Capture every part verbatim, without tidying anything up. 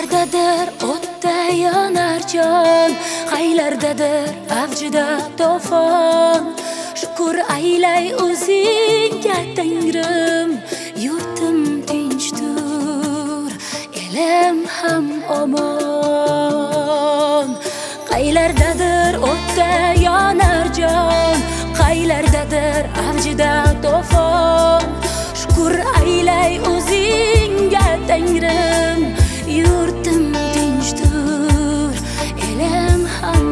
Qaylardadir o'tda yonar jon, qaylardadir avjida to'fon. Shukr aylay o'zingga Tangrim, yurtim tinchdir, elim ham omon. Qaylardadir o'tda yonar jon, qaylardadir avjida to'fon. Shukr aylay o'zingga Tangrim, yurtim tinchdir, elim ham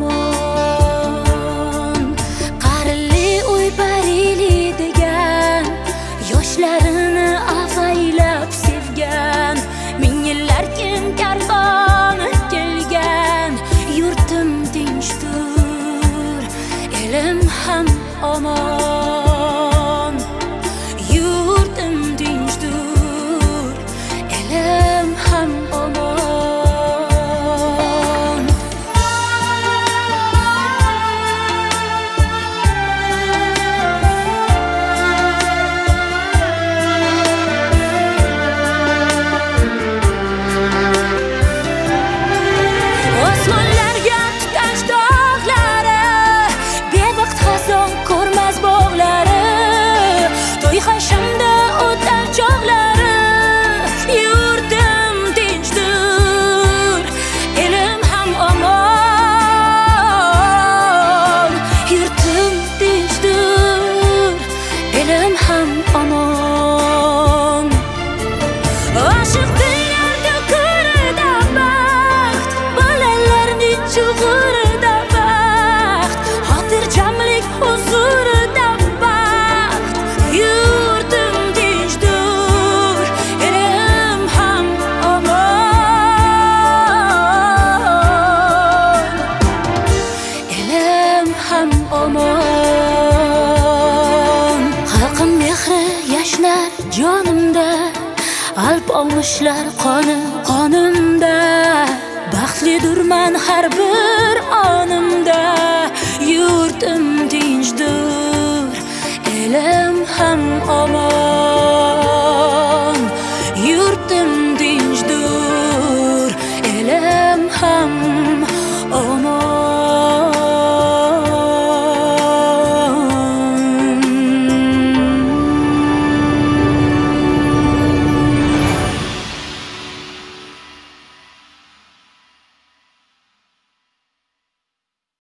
omon. Qarli uy barili degan, yoshlarini avaylab sevgan, ming yillar kim karvoni kelgan, yurtim tinchdir, elim ham omon. Yurtim tinchdir, elim ham omon. Osmonlarga tutash dog'lari, bevaqt xazon ko'rmas bog'lari, to'y hashamda o'tar chog'lari, yurtim tinchdir, elim ham omon. Yurtim tinchdir, elim ham omon. Oshiq dillarda ko'rida baxt, bolalarning chug'urida baxt, xotirjamlik huzurida baxt. Yurtim tinchdir, elim ham omon. Elim ham omon. Xalqim mehri yashnar jonimda, alp olmishlar qoni qonimda. Baxtlidirman har bir onimda, yurtim tinchdir, elim ham omon.